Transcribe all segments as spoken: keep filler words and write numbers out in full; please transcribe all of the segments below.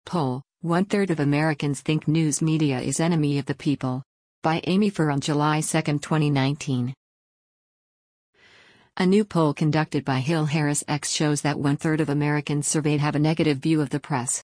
Poll: One-third of Americans think news media is enemy of the people. By Amy Furr on July second, twenty nineteen. A new poll conducted by Hill Harris X shows that one-third of Americans surveyed have a negative view of the press.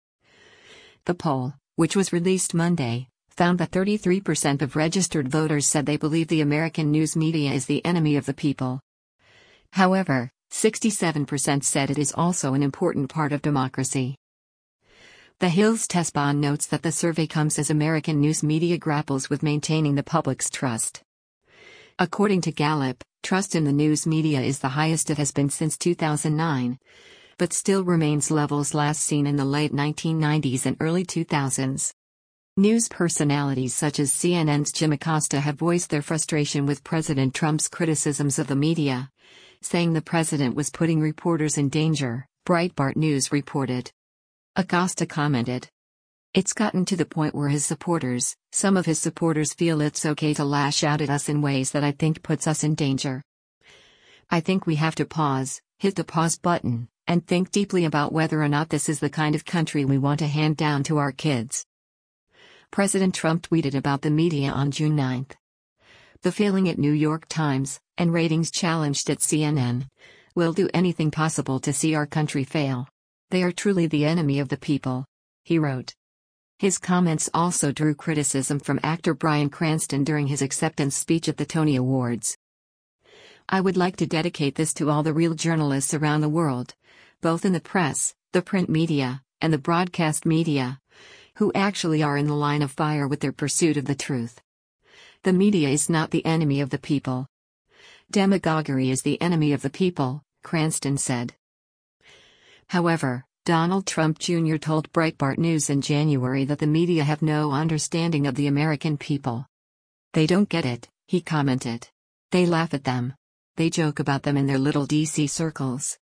The poll, which was released Monday, found that thirty-three percent of registered voters said they believe the American news media is the enemy of the people. However, sixty-seven percent said it is also an important part of democracy. The Hill's Testbon notes that the survey comes as American news media grapples with maintaining the public's trust. According to Gallup, trust in the news media is the highest it has been since two thousand nine, but still remains levels last seen in the late nineteen nineties and early two thousands. News personalities such as C N N's Jim Acosta have voiced their frustration with President Trump's criticisms of the media, saying the president was putting reporters in danger, Breitbart News reported. Acosta commented, "It's gotten to the point where his supporters, some of his supporters feel it's okay to lash out at us in ways that I think puts us in danger. I think we have to pause, hit the pause button, and think deeply about whether or not this is the kind of country we want to hand down to our kids." President Trump tweeted about the media on June ninth. "The failing at New York Times, and ratings challenged at C N N. We'll do anything possible to see our country fail. They are truly the enemy of the people," he wrote. His comments also drew criticism from actor Bryan Cranston during his acceptance speech at the Tony Awards. "I would like to dedicate this to all the real journalists around the world, both in the press, the print media, and the broadcast media, who actually are in the line of fire with their pursuit of the truth. The media is not the enemy of the people. Demagoguery is the enemy of the people," Cranston said. However, Donald Trump Junior told Breitbart News in January that the media have no understanding of the American people. "They don't get it," he commented. "They laugh at them. They joke about them in their little D C circles.